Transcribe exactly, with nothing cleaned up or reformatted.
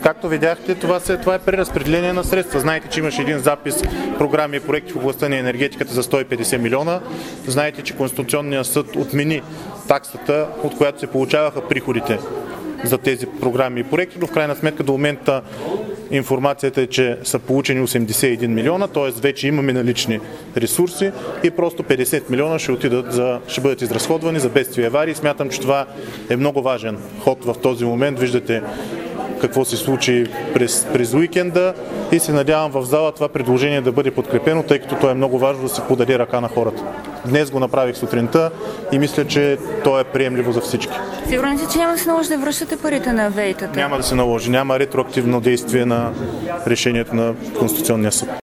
Както видяхте, това, се, това е преразпределение на средства. Знаете, че имаше един запис програми и проекти в областта на енергетиката за сто и петдесет милиона. Знаете, че Конституционният съд отмени таксата, от която се получаваха приходите за тези програми и проекти, но в крайна сметка до момента информацията е, че са получени осемдесет и един милиона, т.е. вече имаме налични ресурси и просто петдесет милиона ще отидат за, ще бъдат изразходвани за бедствия и аварии. Смятам, че това е много важен ход в този момент. Виждате какво се случи през, през уикенда и се надявам в зала това предложение да бъде подкрепено, тъй като то е много важно да се подаде ръка на хората. Днес го направих сутринта и мисля, че то е приемливо за всички. Сигурен си, че няма да се наложи да връщате парите на ВЕИ-тата? Няма да се наложи. Няма ретроактивно действие на решението на Конституционния съд.